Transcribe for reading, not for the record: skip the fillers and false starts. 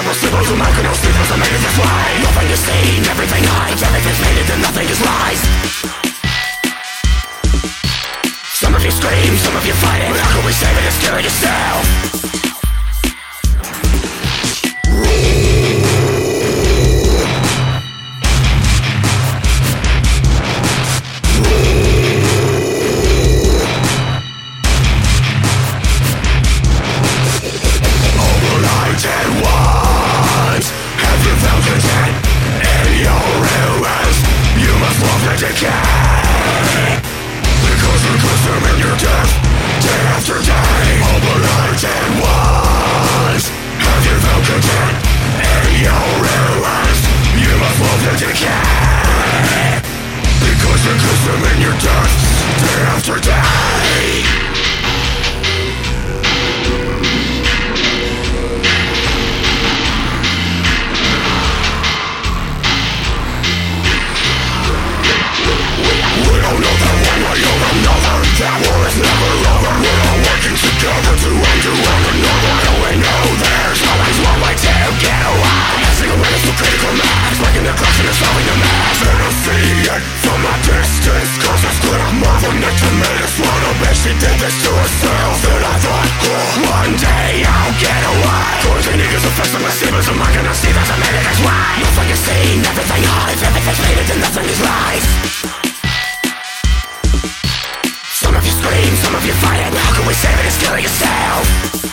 Impossible symbols, who I can all see those are made of this way. Nothing is seen, everything hides, everything's painted and nothing is lies. Some of you scream, some of you fight it, but how can we save it? It's killing yourself. She did this to herself, and I thought, one day I'll get away. Poison niggas affecting my symbols, am I gonna see that I made it this way? Nothing is seen, everything hides, everything's painted and nothing is lies. Some of you scream, some of you fight it, how can we save it? It's killing yourself.